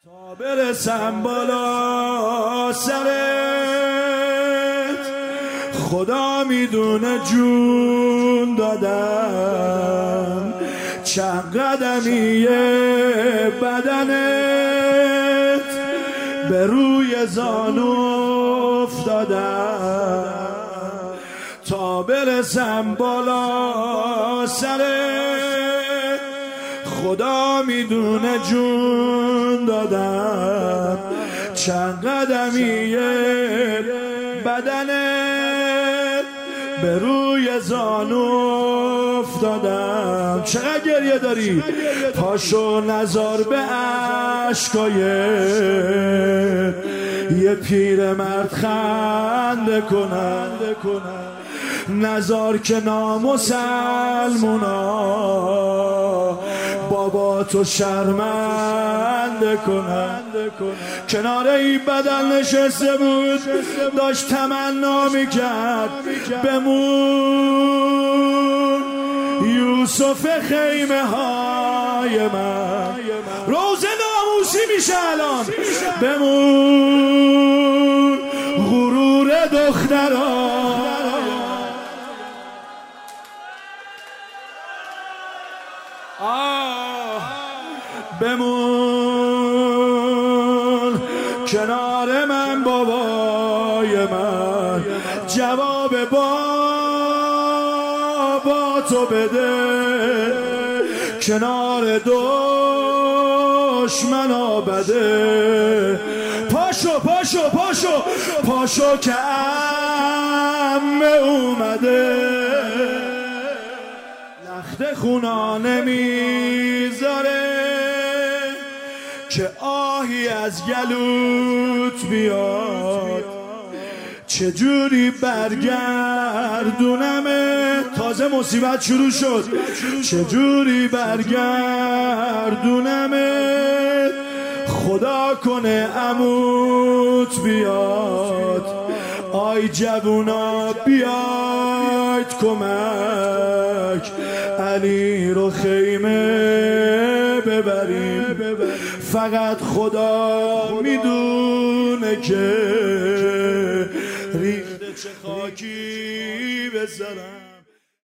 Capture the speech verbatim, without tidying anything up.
تا برسم بالا سرت خدا میدونه جون دادم، چند قدمی بدنت به روی زانو افتادم. تا برسم بالا سرت خدا میدونه جون دادم، چند قدمی بدنت به روی زانو افتادم. چقدر گریه داری؟ پاشو نزار به عشقای یه پیر مرد خنده کنن، نزار که نامسلمونا بابا تو شرمنده کنن. کنار این بدن نشسته بود، داشت تمنا میکرد بمون یوسف خیمه های من. روزه ناموسی میشه الان. بمون غرور دختران، آه بمون کنار من بابای من. جواب بابا تو بده، کنار دشمنا بده. پاشو پاشو پاشو پاشو که عمه اومده، لخت خونا نمیذاره که آهی از گلوت بیاد. چجوری برگردونمه؟ تازه مصیبت شروع شد. چجوری برگردونمه؟ خدا کنه عموت بیاد. آی جوونا بیاید کمک، علی رو خیمه ببریم. فقط خدا میدونه که ریخته چه خاکی بذارم.